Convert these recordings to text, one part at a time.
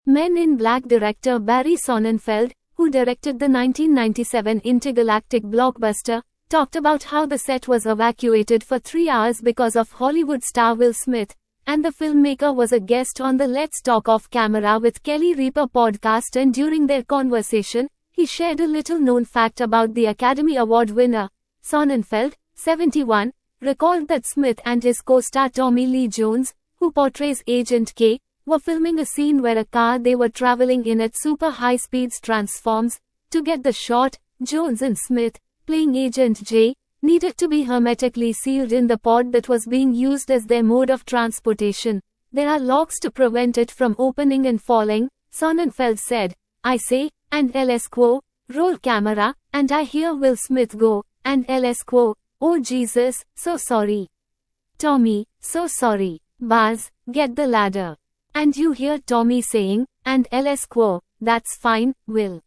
Men in Black director Barry Sonnenfeld, who directed the 1997 intergalactic blockbuster, talked about how the set was evacuated for 3 hours because of Hollywood star Will Smith, and the filmmaker was a guest on the Let's Talk Off Camera with Kelly Ripa podcast, and during their conversation, he shared a little-known fact about the Academy Award winner. Sonnenfeld, 71, recalled that Smith and his co-star Tommy Lee Jones, who portrays Agent K, were filming a scene where a car they were traveling in at super high speeds transforms. To get the shot, Jones and Smith, playing Agent J, needed to be hermetically sealed in the pod that was being used as their mode of transportation. There are locks to prevent it from opening and falling, Sonnenfeld said. I say, and LS Quo, roll camera, and I hear Will Smith go, and LS Quo, oh Jesus, so sorry. Tommy, so sorry. Buzz, get the ladder. And you hear Tommy saying, and LS Quo, that's fine, Will.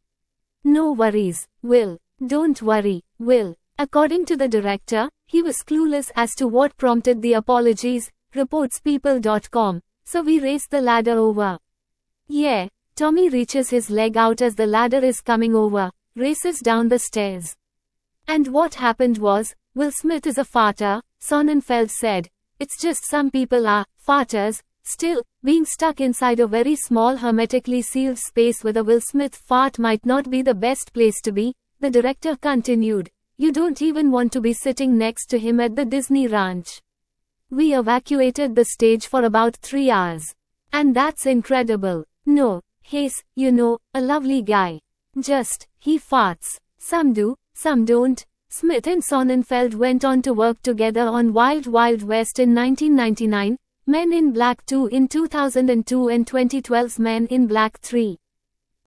No worries, Will. Don't worry, Will. According to the director, he was clueless as to what prompted the apologies, reports People.com, so we raced the ladder over. Yeah, Tommy reaches his leg out as the ladder is coming over, races down the stairs. And what happened was, Will Smith is a farter, Sonnenfeld said. It's just some people are farters. Still, being stuck inside a very small hermetically sealed space with a Will Smith fart might not be the best place to be, the director continued. You don't even want to be sitting next to him at the Disney Ranch. We evacuated the stage for about 3 hours. And that's incredible. No, he's, a lovely guy. Just, he farts. Some do, some don't. Smith and Sonnenfeld went on to work together on Wild Wild West in 1999, Men in Black 2 in 2002 and 2012's Men in Black 3.